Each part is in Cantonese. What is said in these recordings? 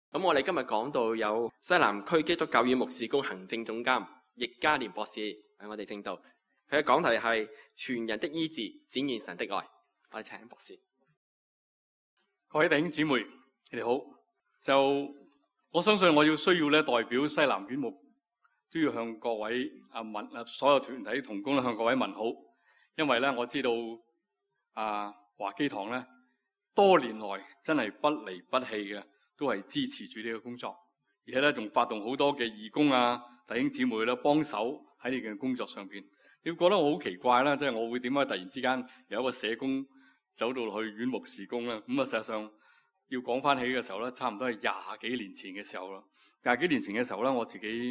咁我哋今日講到有西南區基督教院牧事工行政總監易家廉博士喺我哋正道，佢嘅講題係全人的醫治，展現神的愛。我哋請博士。 各位弟兄姊妹，你哋好。我相信我要需要咧代表西南院牧都要向各位所有團體同工向各位問好，因為咧我知道華基堂咧多年來真係不離不棄嘅，都係支持住呢個工作，而且咧仲發動好多嘅義工弟兄姊妹咧幫手喺呢件工作上邊。你會覺得我好奇怪啦，即係我會點解突然之間有一個社工走到去院牧事工咧？咁實際上要講翻起嘅時候咧，差唔多係20幾年前嘅時候啦。20幾年前嘅時候咧，我自己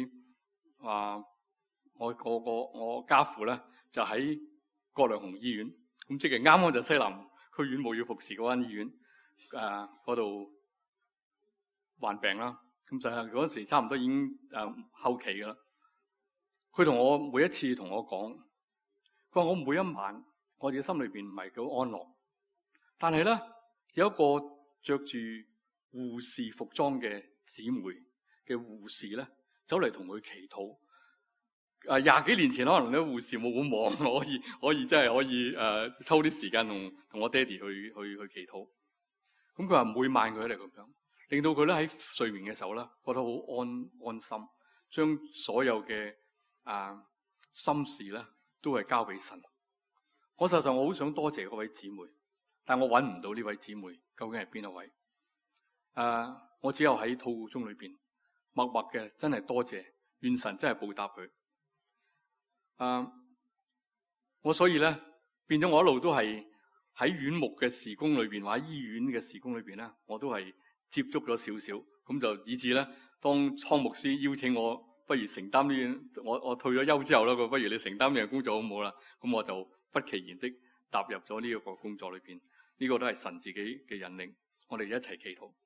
我家父咧就喺葛量洪醫院，咁即係啱啱就西南區院牧要服侍嗰間醫院嗰度患病啦。咁就係嗰時差唔多已經後期噶啦。佢同我每一次同我講，佢話我每一晚我自己心裏邊唔係幾安樂，但係咧有一個着住護士服裝嘅姊妹嘅護士咧走嚟同佢祈禱。20幾年前可能咧護士冇咁忙，可以真係可以抽啲時間同我爹哋去祈禱。咁佢話每晚佢喺度咁樣，令到佢咧喺睡眠嘅時候咧覺得好安心，將所有嘅心事咧都係交俾神。我實際上我好想多謝嗰位姊妹，但我揾唔到呢位姊妹究竟係邊一位。我只有喺禱告中裏邊默默嘅真係多謝，願神真係報答佢。我所以咧變咗我一路都係喺院牧嘅事工裏邊，或者醫院嘅事工裏邊咧，我都係接觸咗少少，咁就以致咧當倉牧師邀請我，不如承擔呢，我退咗休之後咧，佢不如你承擔呢個工作好唔好啦？咁我就不其然的踏入咗呢一個工作裏邊。呢個都係神自己嘅引領，我哋一齊祈禱，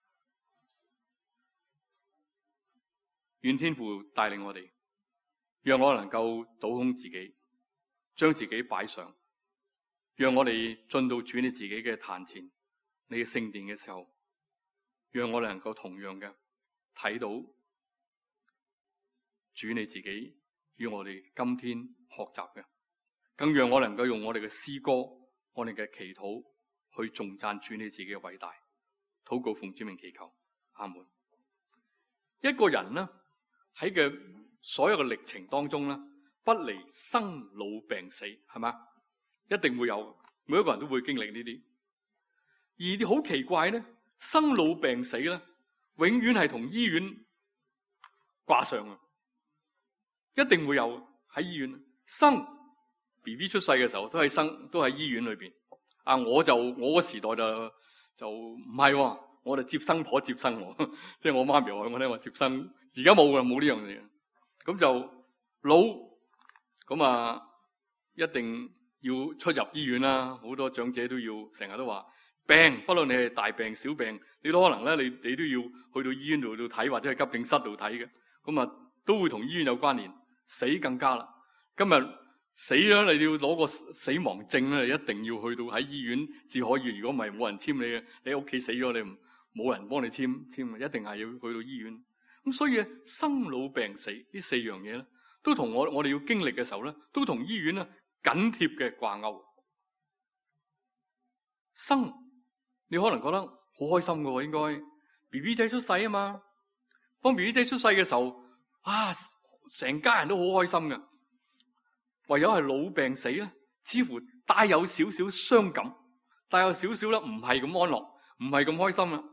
願天父帶領我哋，讓我能夠倒空自己，將自己擺上，讓我哋進到主你自己嘅壇前，你嘅聖殿嘅時候，讓我哋能夠同樣嘅睇到主你自己與我哋今天學習嘅，更讓我能夠用我哋嘅詩歌、我哋嘅祈禱去頌讚主你自己嘅偉大。禱告奉主名祈求，阿門。一個人呢喺嘅所有嘅歷程當中咧，不離生老病死，係嘛？一定會有，每一個人都會經歷呢啲。而啲好奇怪咧，生老病死咧，永遠係同醫院掛上啊！一定會有喺醫院生 BB 出世嘅時候，都喺醫院裏邊。我個時代就唔係喎，我哋接生婆接生我，即係我媽咪話我聽話接生。而家冇㗎，冇呢樣嘢。咁就老咁一定要出入醫院啦。好多長者都要成日都話病，不論你係大病小病，你都可能咧，你都要去到醫院度睇，或者係急症室度睇嘅。咁都會同醫院有關聯。死更加啦！今日死咗，你要攞個死亡證咧，一定要去到喺醫院至可以。如果唔係，冇人簽你嘅。你喺屋企死咗，你冇人幫你簽，一定係要去到醫院。咁所以生老病死呢4樣嘢咧，都同我哋要經歷嘅時候咧，都同醫院咧緊貼嘅掛鈎。生，你可能覺得好開心㗎喎，應該 BB 仔出世啊嘛。當 BB 仔出世嘅時候，成家人都好開心嘅。唯有係老病死咧，似乎帶有少少傷感，帶有少少咧唔係咁安樂，唔係咁開心啦。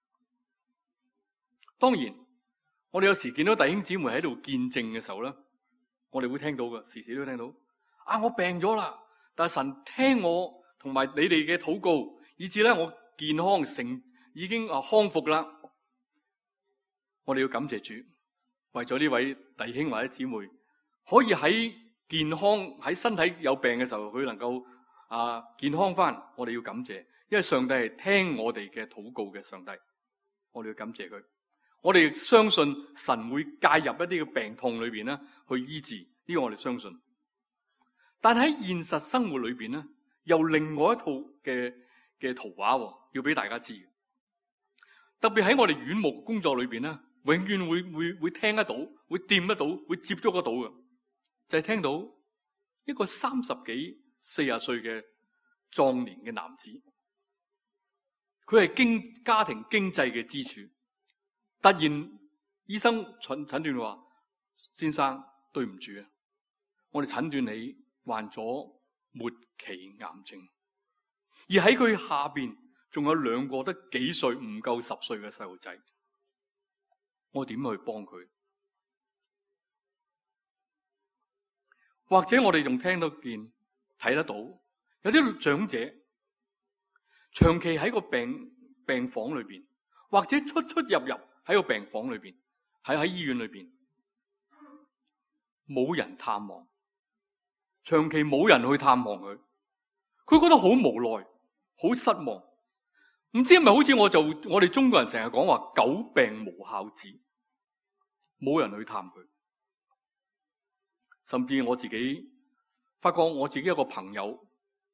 當然，我哋有時見到弟兄姊妹喺度見證嘅時候咧，我哋會聽到嘅，時時都聽到。我病咗啦，但係神聽我同埋你哋嘅禱告，以致咧我健康已經康復啦。我哋要感謝主，為咗呢位弟兄或者姊妹可以喺健康喺身體有病嘅時候，佢能夠健康翻，我哋要感謝，因為上帝係聽我哋嘅禱告嘅上帝，我哋要感謝佢。我哋相信神會介入一啲嘅病痛裏邊咧，去醫治，呢個我哋相信。但喺現實生活裏邊咧，又另外一套嘅圖畫要俾大家知。 特別喺我哋院牧工作裏邊咧，永遠會聽得到，會掂得到，會接觸得到嘅，就係聽到一個30幾、40歲嘅壯年嘅男子，佢係家庭經濟嘅支柱。突然醫生診斷話：先生，對唔住啊，我哋診斷你患咗末期癌症，而喺佢下邊仲有2個得幾歲唔夠10歲嘅細路仔，我點去幫佢？或者我哋仲聽得見、睇得到，有啲長者長期喺個病房裏邊，或者出入喺個病房裏邊，喺醫院裏邊，冇人探望，長期冇人去探望佢，佢覺得好無奈、好失望。唔知係咪好似我哋中國人成日講話久病無孝子，冇人去探佢。甚至我自己發覺我自己有個朋友，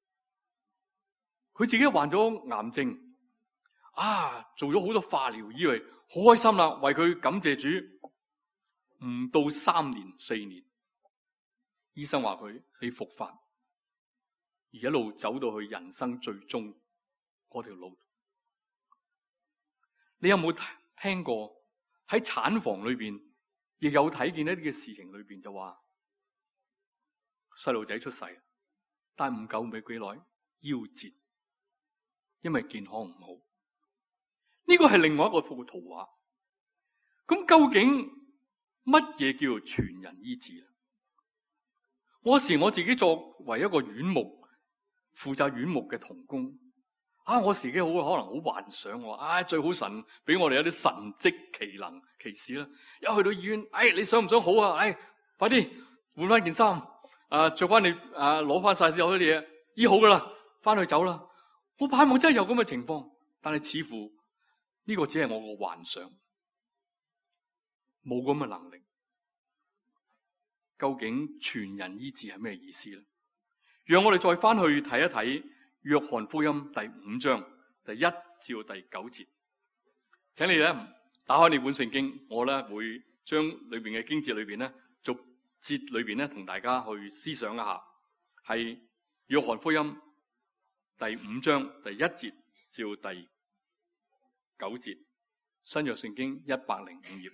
佢自己患咗癌症，做咗好多化療，以為好開心啦，為佢感謝主。唔到3年4年，醫生話佢你復發，而一路走到去人生最終嗰條路。你有冇聽過喺產房裏邊，亦有睇見一啲嘅事情裏邊，就話細路仔出世，但唔夠冇幾耐夭折，因為健康唔好。呢個係另外一個幅圖畫。咁究竟乜嘢叫做全人醫治咧？我自己作為一個院牧，負責院牧嘅同工，我自己可能好幻想，最好神俾我哋有啲神蹟奇能奇事啦。一去到醫院，你想唔想好啊？快啲換翻件衫，着翻你攞翻晒所有啲嘢，醫好噶啦，翻去走啦。我盼望真係有咁嘅情況，但係似乎呢個只係我個幻想，冇咁嘅能力。究竟全人醫治係咩意思咧？讓我哋再翻去睇一睇約翰福音第5章第1至到第9節。請你咧打開你本聖經，我咧會將裏邊嘅經節裏邊咧逐節裏邊咧同大家去思想一下，係約翰福音第5章第1節至到第9節，新約聖經105頁。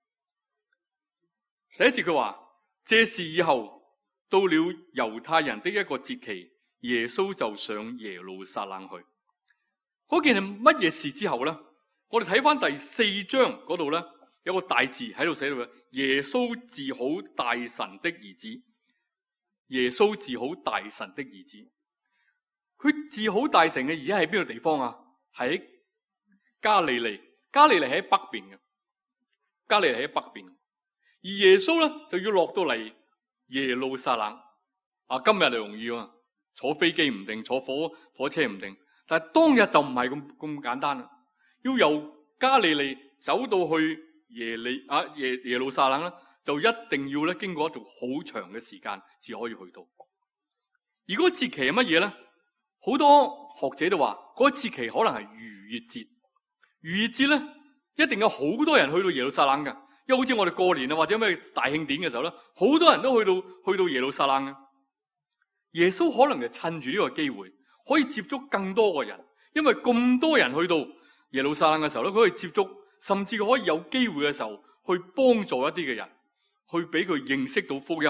第一節佢話：這事以後到了猶太人的一個節期，耶穌就上耶路撒冷去。嗰件係乜嘢事之後咧？我哋睇翻第4章嗰度咧，有個大字喺度寫到嘅：耶穌治好大神的兒子。耶穌治好大神的兒子。佢治好大神嘅兒子喺邊個地方啊？喺加利利。加利利喺北邊嘅。加利利喺北邊。而耶穌咧就要落到嚟耶路撒冷。今日就容易啊，坐飛機唔定，坐火車唔定。但係當日就唔係咁簡單啦，要由加利利走到去耶路撒冷咧，就一定要咧經過一段好長嘅時間至可以去到。而嗰個節期係乜嘢咧？好多學者都話嗰個節期可能係逾越節。逾越節咧一定有好多人去到耶路撒冷㗎，因為好似我哋過年啊或者咩大慶典嘅時候咧，好多人都去到耶路撒冷嘅。耶穌可能就趁住呢個機會，可以接觸更多個人，因為咁多人去到耶路撒冷嘅時候咧，佢可以接觸，甚至佢可以有機會嘅時候去幫助一啲嘅人，去俾佢認識到福音。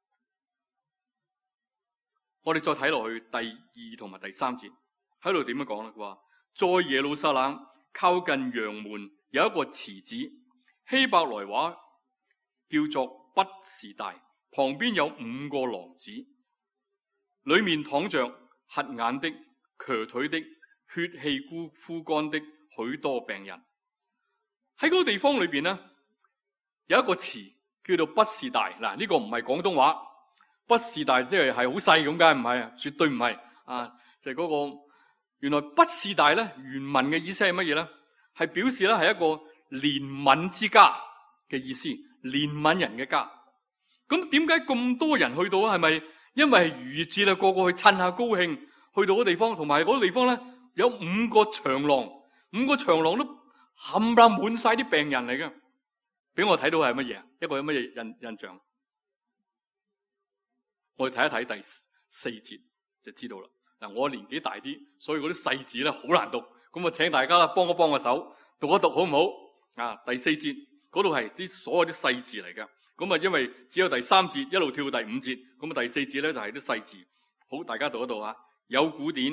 我哋再睇落去第2同埋第3節，喺度點樣講咧？佢話在耶路撒冷靠近羊門有一個池子，希伯來話叫做畢士大，旁邊有5個廊子，裏面躺着瞎眼的、瘸腿的、血氣枯乾的許多病人。喺嗰個地方裏邊呢，有一個池叫做畢士大。嗱，呢個唔係廣東話，畢士大即係好細咁，梗係唔係啊？絕對唔係啊！就係嗰個原來畢士大咧，原文嘅意思係乜嘢咧？係表示咧係一個憐憫之家嘅意思，憐憫人嘅家。咁點解咁多人去到啊？係咪因為係逾越節啦？個個去趁下高興，去到嗰地方，同埋嗰個地方咧有5個長廊，5個長廊都冚唪唥滿晒啲病人嚟嘅。俾我睇到係乜嘢？一個有乜嘢印象？我哋睇一睇第4節就知道啦。嗱，我年紀大啲，所以嗰啲細字咧好難讀。咁啊，請大家啦幫一幫個手，讀一讀好唔好？啊，第4節嗰度係啲所有啲細字嚟嘅。咁啊，因為只有第3節一路跳到第5節，咁啊第4節咧就係啲細字。好，大家讀一讀啊。有古典。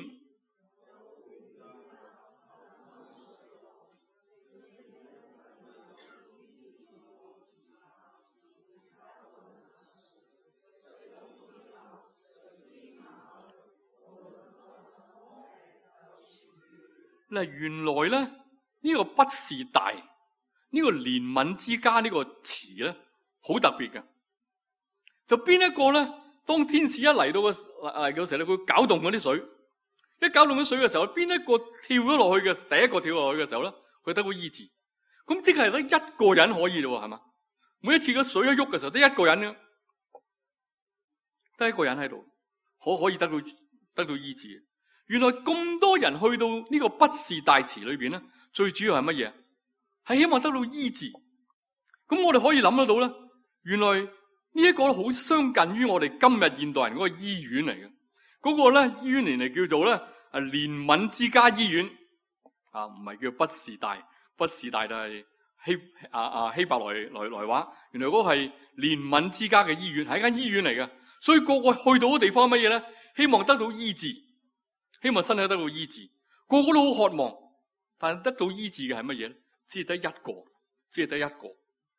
嗱，原來咧呢個不是大，呢個憐憫之家呢個詞咧好特別嘅。就邊一個咧？當天使一嚟到嘅時候咧，佢攪動嗰啲水，一攪動啲水嘅時候，邊一個跳咗落去嘅？第一個跳落去嘅時候咧，佢得到醫治。咁即係得一個人可以咯，係嘛？每一次個水一喐嘅時候，得一個人嘅，得一個人喺度，可以得到醫治。原來咁多人去到呢個不是大池裏邊咧，最主要係乜嘢？係希望得到醫治。咁我哋可以諗得到咧，原來呢一個好相近於我哋今日現代人嗰個醫院嚟嘅。嗰個咧醫院嚟叫做咧憐憫之家醫院啊，唔係叫不是大，不是大就係希伯來話。原來嗰個係憐憫之家嘅醫院，係一間醫院嚟嘅。所以個個去到嘅地方係乜嘢咧？希望得到醫治。希望身體得到醫治，個個都好渴望，但係得到醫治嘅係乜嘢咧？只係得一個，只係得一個。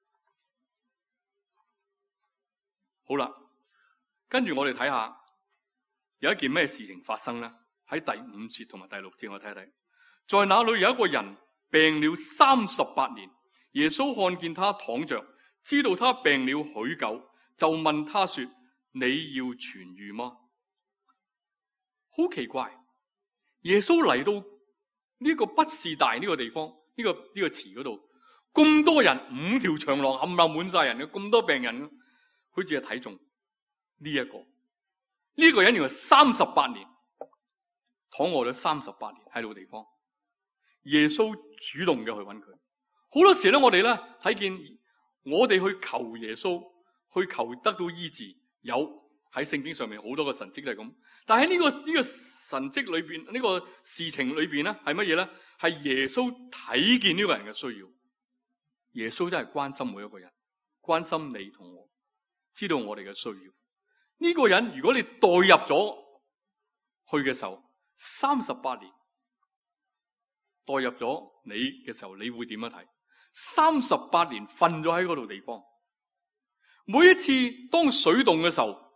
好啦，跟住我哋睇下有一件咩事情發生咧？喺第5節同埋第6節，我睇睇。在那裏有一個人病了38年，耶穌看見他躺着，知道他病了許久，就問他說：你要痊癒嗎？好奇怪。耶穌嚟到呢個不是大呢個地方，呢個池嗰度，咁多人，5條長廊冚唪唥滿晒人嘅，咁多病人，佢只係睇中呢一個。呢個人原來38年躺臥咗38年喺呢個地方。耶穌主動嘅去揾佢。好多時咧，我哋咧睇見我哋去求耶穌，去求得到醫治，有喺聖經上面好多個神蹟就係咁。但喺呢個神蹟裏邊，呢個事情裏邊咧，係乜嘢咧？係耶穌睇見呢個人嘅需要。耶穌真係關心每一個人，關心你同我，知道我哋嘅需要。呢個人如果你代入咗去嘅時候，38年代入咗你嘅時候，你會點樣睇？38年瞓咗喺嗰度地方，每一次當水動嘅時候，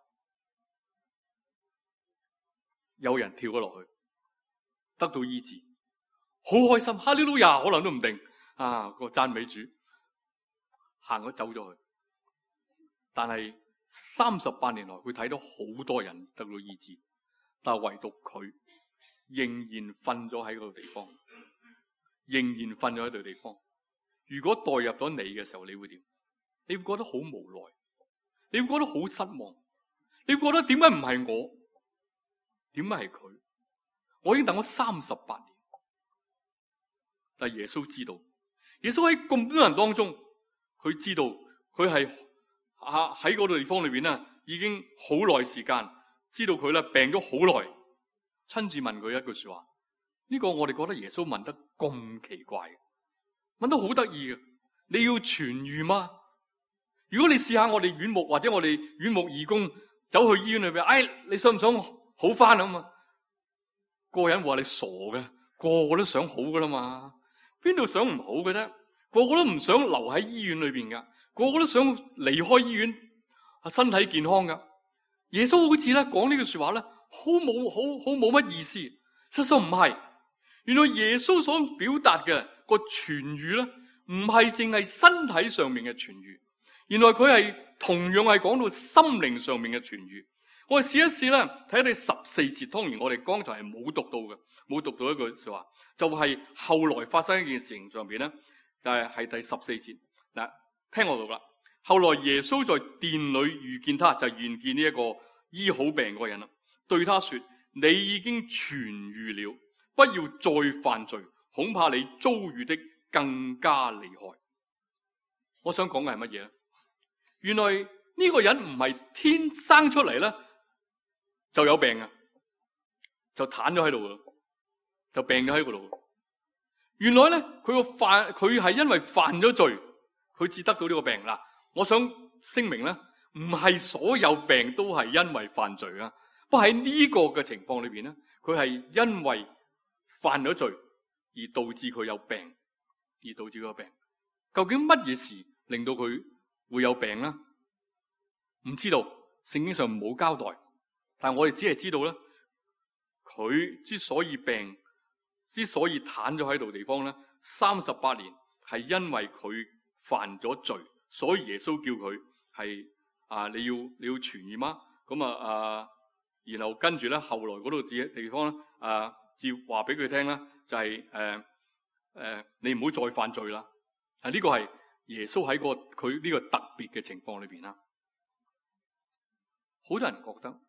有人跳咗落去，得到醫治，好開心，哈利路亞，可能都唔定啊，個讚美主行咗走咗去。但係38年來，佢睇到好多人得到醫治，但係唯獨佢仍然瞓咗喺嗰個地方，仍然瞓咗喺度地方。如果代入咗你嘅時候，你會點？你會覺得好無奈，你會覺得好失望，你會覺得點解唔係我？點解係佢？我已經等咗38年，但係耶穌知道，耶穌喺咁多人當中，佢知道佢係喺嗰個地方裏邊咧，已經好耐時間，知道佢咧病咗好耐，親自問佢一句說話。呢個我哋覺得耶穌問得咁奇怪，問得好得意嘅。你要痊癒嗎？如果你試下我哋院牧或者我哋院牧義工走去醫院裏邊，你想唔想好翻啊嘛？個人話你傻嘅，個個都想好噶啦嘛，邊度想唔好嘅啫？個個都唔想留喺醫院裏邊噶，個個都想離開醫院，身體健康噶。耶穌好似咧講呢句說話咧，好冇乜意思。實際唔係，原來耶穌所表達嘅個痊癒咧，唔係淨係身體上面嘅痊癒，原來佢係同樣係講到心靈上面嘅痊癒。我哋試一試咧，睇第14節。當然我哋剛才係冇讀到嘅，冇讀到一句說話，就係後來發生一件事情上邊咧，就係第14節。嗱，聽我讀啦。後來耶穌在殿裏遇見他，就係遇見呢一個醫好病嗰個人啦，對他說：你已經痊癒了，不要再犯罪，恐怕你遭遇的更加厲害。我想講嘅係乜嘢咧？原來呢個人唔係天生出嚟咧就有病啊，就癱咗喺度噶，就病咗喺嗰度。原來咧佢係因為犯咗罪，佢至得到呢個病啦。我想聲明咧，唔係所有病都係因為犯罪啊。不過喺呢個嘅情況裏邊咧，佢係因為犯咗罪而導致佢有病，而導致佢有病。究竟乜嘢事令到佢會有病呢？唔知道，聖經上冇交代。但係我哋只係知道咧，佢之所以病，之所以癱咗喺度地方咧，38年係因為佢犯咗罪，所以耶穌叫佢係你要傳染啊。咁然後跟住咧，後來嗰度地方咧要話俾佢聽咧，就係你唔好再犯罪啦。呢個係耶穌喺佢呢個特別嘅情況裏邊啦。好多人覺得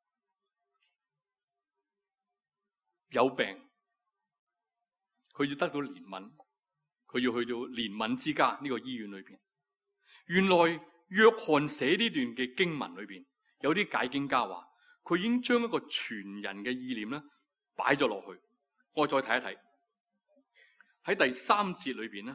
有病，佢要得到憐憫，佢要去到憐憫之家呢個醫院裏邊。原來約翰寫呢段嘅經文裏邊，有啲解經家話，佢已經將一個傳人嘅意念咧擺咗落去。我再睇一睇喺第3節裏邊咧，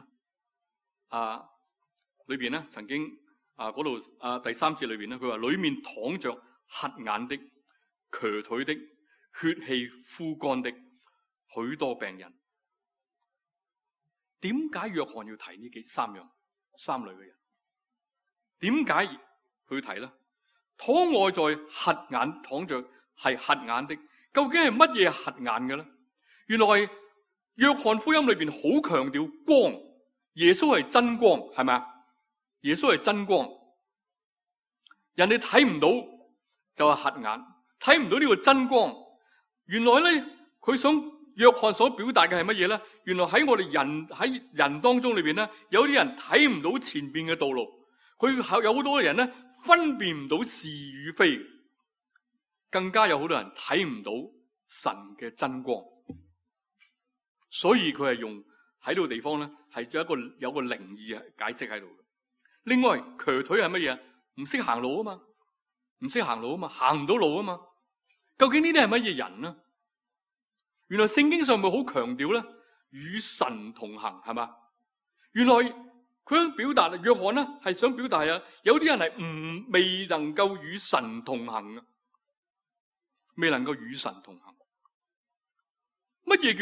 裏邊咧曾經嗰度第3節裏邊咧，佢話裏面躺着瞎眼的、瘸腿的、血氣枯乾的許多病人。點解約翰要提呢三類嘅人？點解佢提咧？躺卧在瞎眼，躺着係瞎眼的，究竟係乜嘢瞎眼嘅咧？原來約翰福音裏邊好強調光，耶穌係真光，係咪啊？耶穌係真光，人哋睇唔到就係瞎眼，睇唔到呢個真光。原來咧，約翰所表達嘅係乜嘢咧？原來喺我哋人當中裏邊咧，有啲人睇唔到前邊嘅道路，佢有好多人咧分辨唔到是與非，更加有好多人睇唔到神嘅真光。所以佢係用喺呢個地方咧，係有個靈意解釋喺度。另外，瘸腿係乜嘢？唔識行路啊嘛，唔識行路啊嘛，行唔到路啊嘛。究竟呢啲係乜嘢人呢？原來聖經上咪好強調咧，與神同行，係嘛？原來佢想表達，約翰咧係想表達有啲人係未能夠與神同行嘅，未能夠與神同行。乜嘢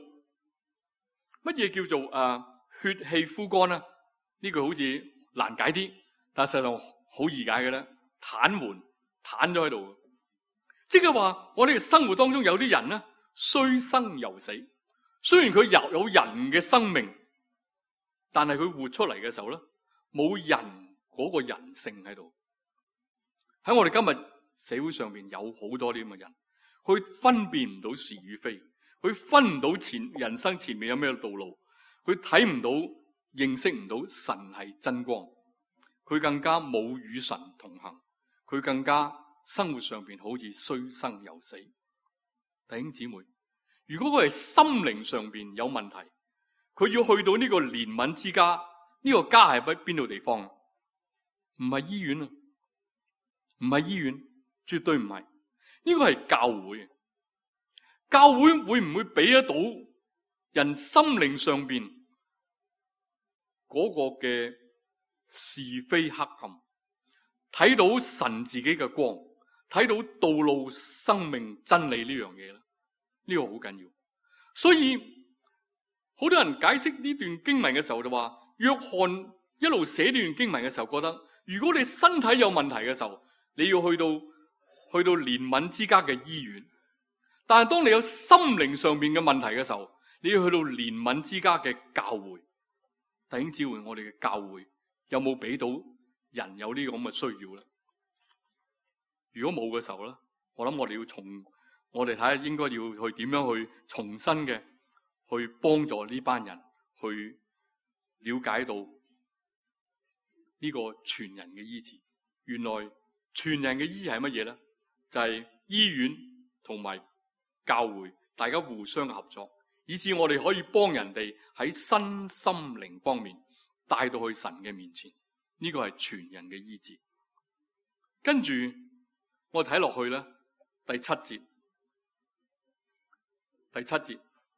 叫做血氣枯乾呢？呢句好似難解啲，但係實際上好易解嘅咧。癱咗喺度，即係話我哋生活當中有啲人咧，雖生猶死。雖然佢有人嘅生命，但係佢活出嚟嘅時候咧，冇人嗰個人性喺度。喺我哋今日社會上邊有好多啲咁嘅人，佢分辨唔到是與非，佢分唔到人生前面有咩道路，佢睇唔到、認識唔到神係真光，佢更加冇與神同行，佢更加生活上邊好似雖生猶死。弟兄姊妹，如果佢係心靈上邊有問題，佢要去到呢個憐憫之家，呢個家係邊度地方？唔係醫院啊，唔係醫院，絕對唔係。呢個係教會。教會會唔會俾得到人心靈上邊嗰個嘅是非黑暗，睇到神自己嘅光，睇到道路、生命、真理呢樣嘢咧？呢個好緊要。所以好多人解釋呢段經文嘅時候就話，約翰一路寫呢段經文嘅時候覺得，如果你身體有問題嘅時候，你要去到憐憫之家嘅醫院。但係當你有心靈上面嘅問題嘅時候，你要去到憐憫之家嘅教會。弟兄姊妹，我哋嘅教會有冇俾到人有呢個咁嘅需要咧？如果冇嘅時候咧，我諗我哋要我哋睇下應該要去點樣去重新嘅去幫助呢班人去了解到呢個全人嘅醫治。原來全人嘅醫治係乜嘢咧？就係醫院同埋教會大家互相合作， 以致我哋可以幫人哋喺身心靈方面帶到去神嘅面前。呢個係全人嘅醫治。跟住我睇落去咧，第七節，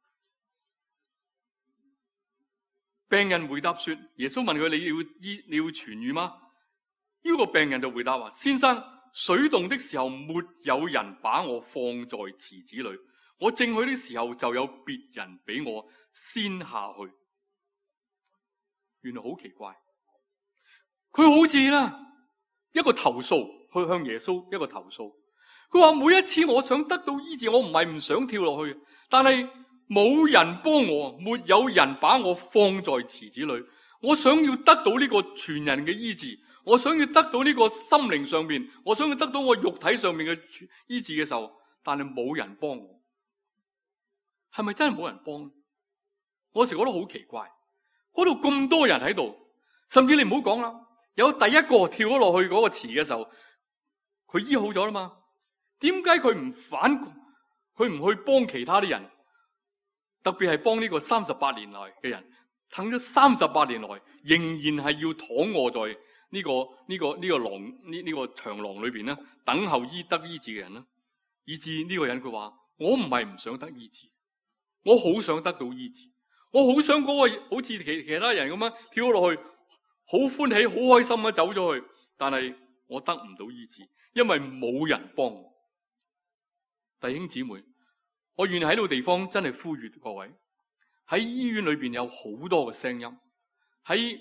病人回答說，耶穌問佢，你要痊癒嗎？呢個病人就回答話，先生，水動的時候沒有人把我放在池子裏，我正去的時候就有別人比我先下去。原來好奇怪，佢好似啦一個投訴，去向耶穌一個投訴。佢話每一次我想得到醫治，我唔係唔想跳落去，但係冇人幫我，沒有人把我放在池子裏。我想要得到呢個全人嘅醫治，我想要得到呢個心靈上面，我想要得到我肉體上面嘅醫治嘅時候，但係冇人幫我。係咪真係冇人幫？我有時覺得好奇怪，嗰度咁多人喺度，甚至你唔好講啦，有第一個跳咗落去嗰個池嘅時候，佢醫好咗啦嘛？點解佢唔去幫其他啲人？特別係幫呢個38年來嘅人，等咗38年來，仍然係要躺臥在呢個長廊裏邊咧，等候得醫治嘅人咧，以致呢個人佢話：我唔係唔想得醫治，我好想得到醫治，我好想嗰個好似其他人咁樣跳咗落去，好歡喜、好開心咁走咗去，但係我得唔到醫治，因為冇人幫我。弟兄姊妹，我願喺呢個地方真係呼籲各位，喺醫院裏邊有好多嘅聲音，喺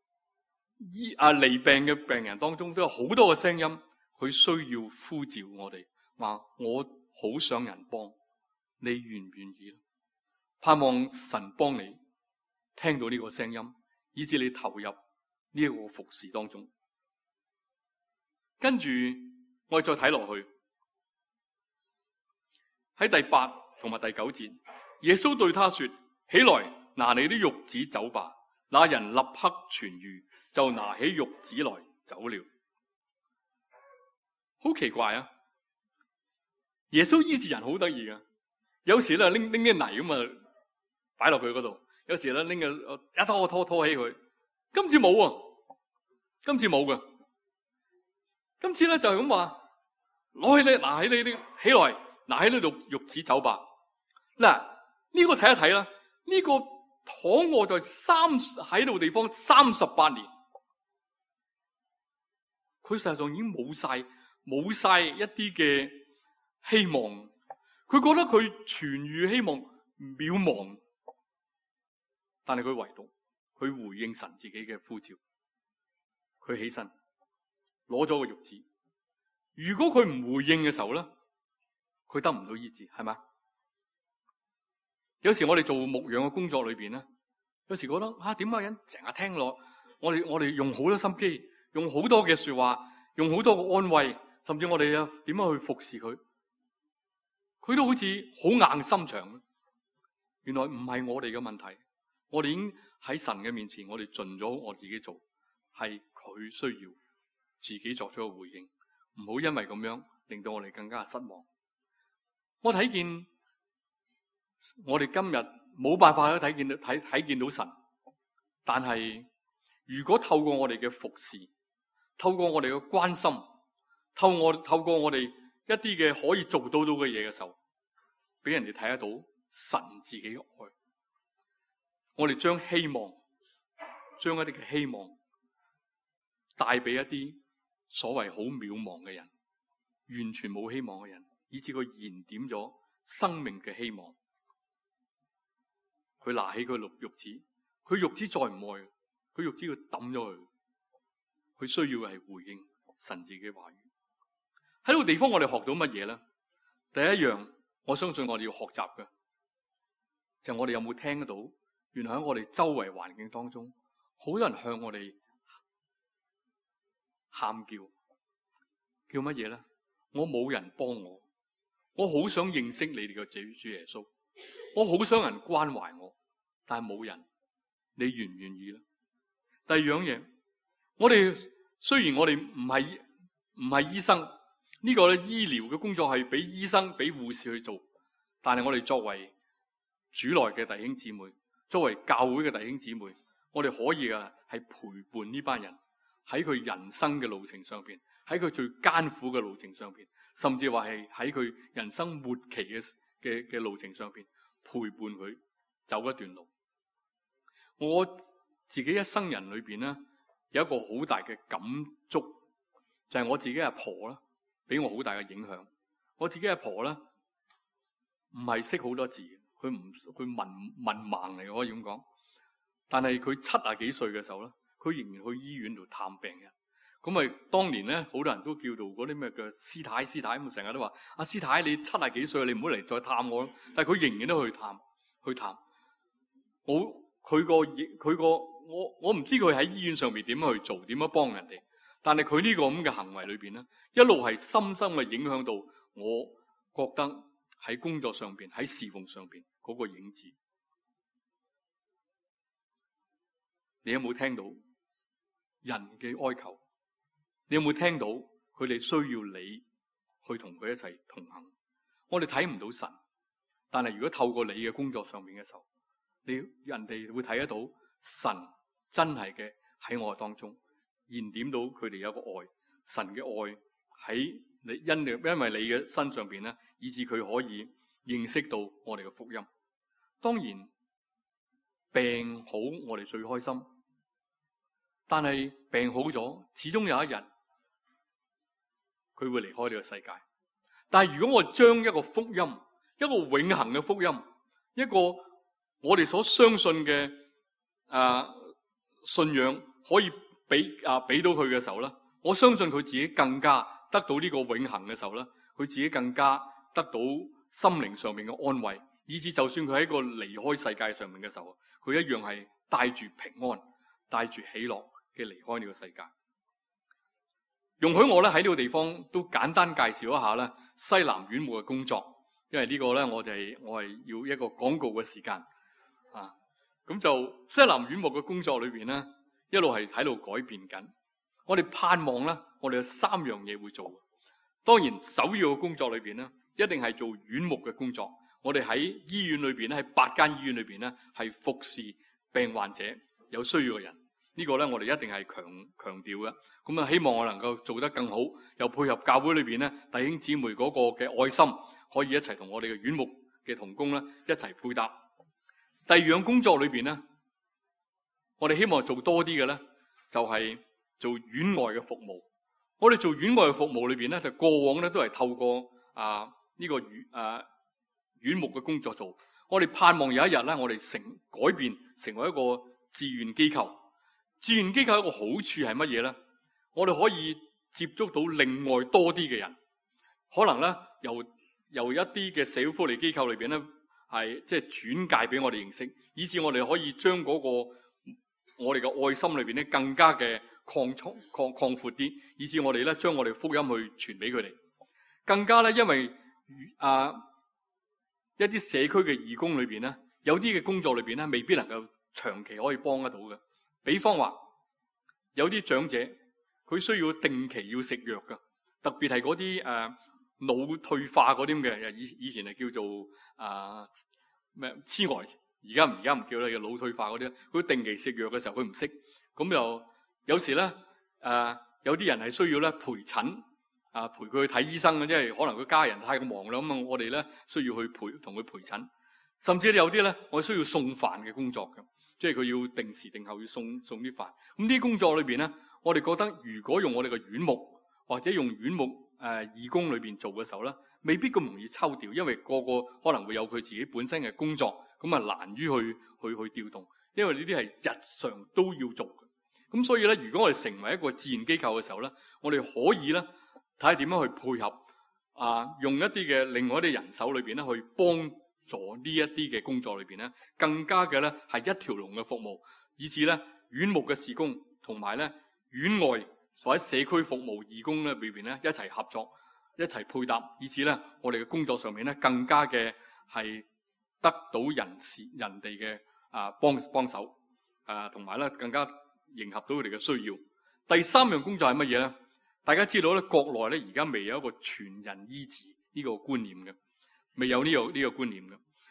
離病嘅病人當中都有好多嘅聲音，佢需要呼召我哋，話我好想人幫，你願唔願意？盼望神幫你聽到呢個聲音，以致你投入呢一個服侍當中。跟住我哋再睇落去。喺第8同埋第9節，耶穌對他說：起來，拿你的褥子走吧。那人立刻痊癒，就拿起褥子來走了。好奇怪啊！耶穌醫治人好得意噶，有時咧拎啲泥咁啊擺落佢嗰度，有時咧拎一拖起佢。今次冇啊，今次冇噶。今次咧就係咁話，攞起你，拿起你啲，起來。嗱，喺呢度褥子走吧。嗱，呢個睇一睇啦。呢個躺臥在喺度地方38年，佢實際上已經冇晒一啲嘅希望。佢覺得佢痊癒希望渺茫，但係佢唯獨佢回應神自己嘅呼召，佢起身攞咗個褥子。如果佢唔回應嘅時候咧，佢得唔到醫治，係咪？有時我哋做牧養嘅工作裏邊咧，有時覺得點解人成日聽落，我哋用好多心機，用好多嘅說話，用好多嘅安慰，甚至我哋點樣去服侍佢，佢都好似好硬心腸。原來唔係我哋嘅問題，我哋已經喺神嘅面前，我哋盡咗我自己做，係佢需要自己作出個回應，唔好因為咁樣令到我哋更加失望。我睇見我哋今日冇辦法去睇見到神，但係如果透過我哋嘅服侍，透過我哋嘅關心，透過我哋一啲嘅可以做到嘅嘢嘅時候，俾人哋睇得到神自己嘅愛。我哋將一啲嘅希望帶俾一啲所謂好渺茫嘅人，完全冇希望嘅人，以致佢燃點咗生命嘅希望。佢拿起佢褥子，佢褥子再唔愛，佢褥子要抌咗佢。佢需要係回應神自己嘅話語。喺呢個地方我哋學到乜嘢咧？第一樣，我相信我哋要學習嘅，就係我哋有冇聽得到？原來喺我哋周圍環境當中，好多人向我哋喊叫乜嘢咧？我冇人幫我，我好想認識你哋嘅主耶穌，我好想人關懷我，但係冇人，你願唔願意咧？第二樣嘢，我哋雖然我哋唔係醫生，呢個咧醫療嘅工作係俾醫生俾護士去做，但係我哋作為主內嘅弟兄姊妹，作為教會嘅弟兄姊妹，我哋可以係陪伴呢班人喺佢人生嘅路程上邊，喺佢最艱苦嘅路程上邊，甚至話係喺佢人生末期嘅路程上邊，陪伴佢走一段路。我自己一生人裏邊咧，有一個好大嘅感觸，就係我自己阿婆啦，俾我好大嘅影響。我自己阿婆咧，唔係識好多字，佢文盲嚟，可以咁講。但係佢70幾歲嘅時候咧，佢仍然去醫院度探病嘅。咁咪當年咧，好多人都叫做嗰啲咩嘅師太，咁成日都話：阿師太，你70幾歲，你唔好嚟再探我。但係佢仍然都去探。我唔知佢喺醫院上面點樣去做，點樣幫人哋。但係佢呢個咁嘅行為裏邊咧，一路係深深嘅影響到我，覺得喺工作上邊，喺侍奉上邊嗰個影子。你有冇聽到人嘅哀求？你有冇聽到佢哋需要你去同佢一齊同行？我哋睇唔到神，但係如果透過你嘅工作上面嘅時候，人哋會睇得到神真係嘅喺我哋當中燃點到佢哋有一個愛，神嘅愛喺你因為你嘅身上邊咧，以致佢可以認識到我哋嘅福音。當然病好我哋最開心，但係病好咗，始終有一日佢會離開呢個世界。但係如果我將一個福音，一個永恆嘅福音，一個我哋所相信嘅信仰可以俾到佢嘅時候咧，我相信佢自己更加得到呢個永恆嘅時候咧，佢自己更加得到心靈上面嘅安慰，以至就算佢喺個離開世界上面嘅時候，佢一樣係帶住平安、帶住喜樂嘅離開呢個世界。容許我咧喺呢個地方都簡單介紹一下咧西南院牧嘅工作，因為呢個咧我係要一個廣告嘅時間啊。咁就西南院牧嘅工作裏邊咧，一路係喺度改變緊。我哋盼望咧，我哋有3樣嘢會做。當然首要嘅工作裏邊咧，一定係做院牧嘅工作。我哋喺醫院裏邊咧，喺8間醫院裏邊咧，係服侍病患者有需要嘅人。呢個咧我哋一定係強調嘅。咁啊，希望我能夠做得更好，又配合教會裏邊咧弟兄姊妹嗰個嘅愛心，可以一齊同我哋嘅院牧嘅同工咧一齊配搭。第2樣工作裏邊咧，我哋希望做多啲嘅咧，就係做院外嘅服務。我哋做院外嘅服務裏邊咧，就過往咧都係透過呢個院牧嘅工作做。我哋盼望有一日咧，我哋改變成為一個志願機構。志願機構一個好處係乜嘢咧？我哋可以接觸到另外多啲嘅人，可能咧由一啲嘅社會福利機構裏邊咧，係即係轉介俾我哋認識，以致我哋可以將嗰個我哋嘅愛心裏邊咧更加嘅擴闊啲，以致我哋咧將我哋福音去傳俾佢哋。更加咧，因為一啲社區嘅義工裏邊咧，有啲嘅工作裏邊咧，未必能夠長期可以幫得到嘅。比方話，有啲長者佢需要定期要食藥噶，特別係嗰啲腦退化嗰啲咁嘅，以前係叫做咩痴呆，而家唔叫啦，叫腦退化嗰啲。佢定期食藥嘅時候佢唔識，咁又有時咧有啲人係需要咧陪診陪佢去睇醫生嘅，因為可能佢家人太過忙啦，咁我哋咧需要去同佢陪診。甚至有啲咧我需要送飯嘅工作嘅，即係佢要定時定候要送啲飯。咁呢啲工作裏邊咧，我哋覺得如果用我哋嘅院牧或者用院牧義工裏邊做嘅時候咧，未必咁容易抽調，因為個個可能會有佢自己本身嘅工作，咁啊難於去調動，因為呢啲係日常都要做嘅。咁所以咧，如果我哋成為一個志願機構嘅時候咧，我哋可以咧睇下點樣去配合用一啲嘅另外一啲人手裏邊咧去幫助呢一啲嘅工作裏邊咧，更加嘅咧係一條龍嘅服務，以至咧院牧嘅事工同埋咧院外或者社區服務義工咧裏邊咧一齊合作，一齊配搭，以至咧我哋嘅工作上面咧更加嘅係得到人哋嘅幫手同埋咧更加迎合到佢哋嘅需要。第3樣工作係乜嘢咧？大家知道咧，國內咧而家未有一個全人醫治呢個觀念嘅。未有呢個觀念嘅，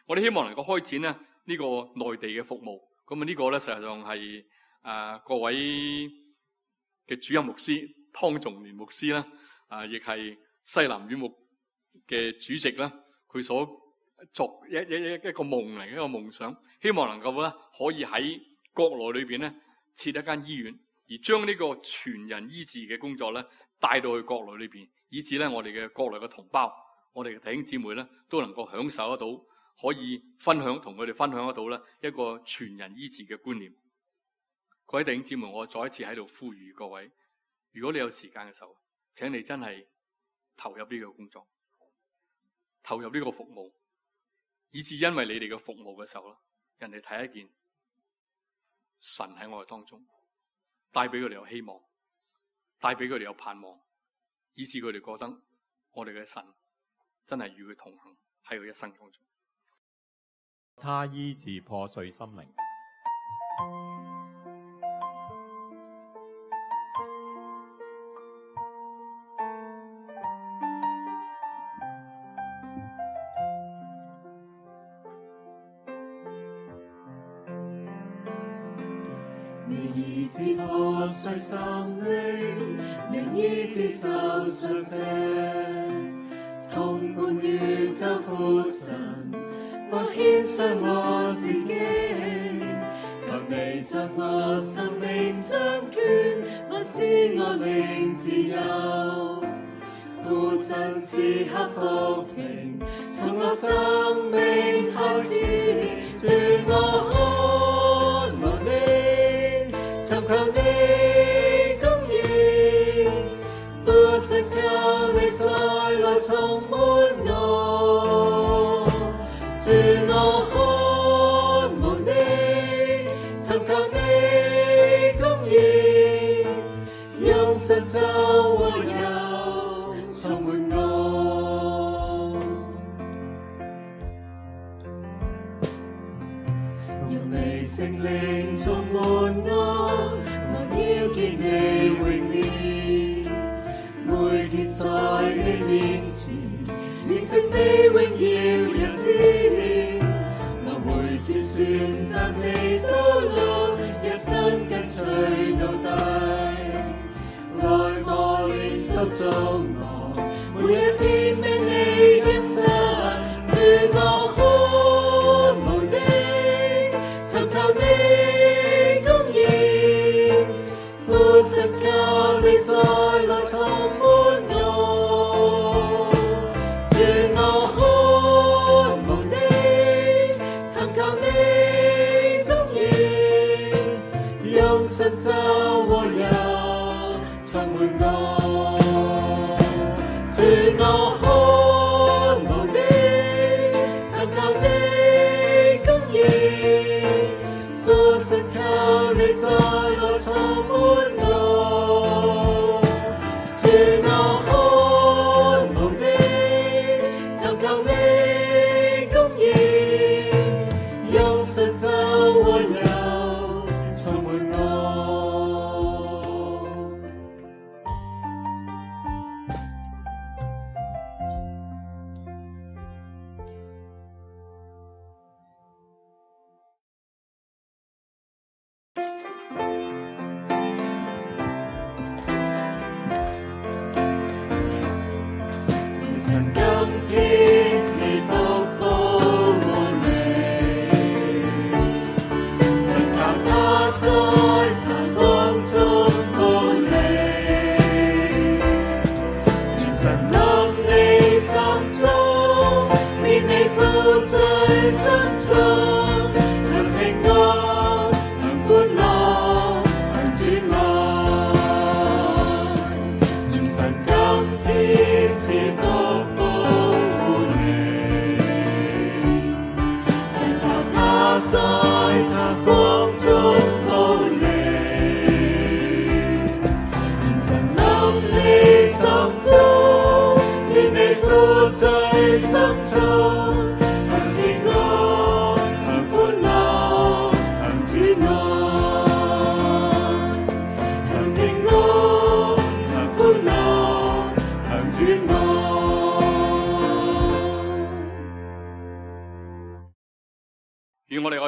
我哋希望能夠開展呢個內地嘅服務。咁呢個咧實際上係各位嘅主任牧師湯仲年牧師啦，亦係西南院牧嘅主席啦，佢所作一個夢嚟，一個夢想，希望能夠咧可以喺國內裏邊咧設一間醫院，而將呢個全人醫治嘅工作咧帶到去國內裏邊，以致咧我哋嘅國內嘅同胞，我哋嘅弟兄姊妹咧都能夠享受得到，可以同佢哋分享得到咧一個全人醫治嘅觀念。各位弟兄姊妹，我再一次喺度呼籲各位，如果你有時間嘅時候，請你真係投入呢個工作，投入呢個服務，以致因為你哋嘅服務嘅時候咧，人哋睇一見神喺我哋當中，帶俾佢哋有希望，帶俾佢哋有盼望，以致佢哋覺得我哋嘅神真係與佢同行喺佢一生當中。 他醫治破碎心靈。 你醫治破碎心靈，你醫治受傷者，同伴宇宙父神，我獻上我自己，求你將我生命掌權，我使我靈自由，父神賜下福平，從我生命開始，主我渴慕你，尋求你公義，父神求你再來充滿我，主我渴慕你，尋求你公義，用神就和油充滿我，用你聖靈充滿我，我要見你榮面，每天在你面前，完成你榮耀恩典，我會專選擇你道路，一生跟隨到底，愛磨練塑造我，每一天俾你更新，主我渴慕你，尋求你公義，父神求你再來充滿我，主我渴慕你，尋求你公義，用神就和油充滿我，主我渴慕你，尋求你公義，父神求你再來充滿我，主我渴慕你，尋求你公義，用神就和油充滿我。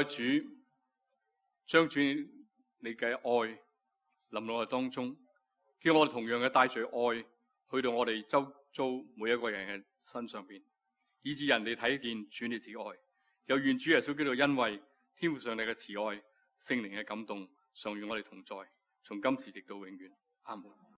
愛主，將主你嘅愛臨到我哋當中，叫我哋同樣嘅帶住愛去到我哋周遭每一個人嘅身上邊，以致人哋睇見主你自己愛。又願主耶穌基督因為天父上帝嘅慈愛、聖靈嘅感動，常與我哋同在，從今時直到永遠。阿門。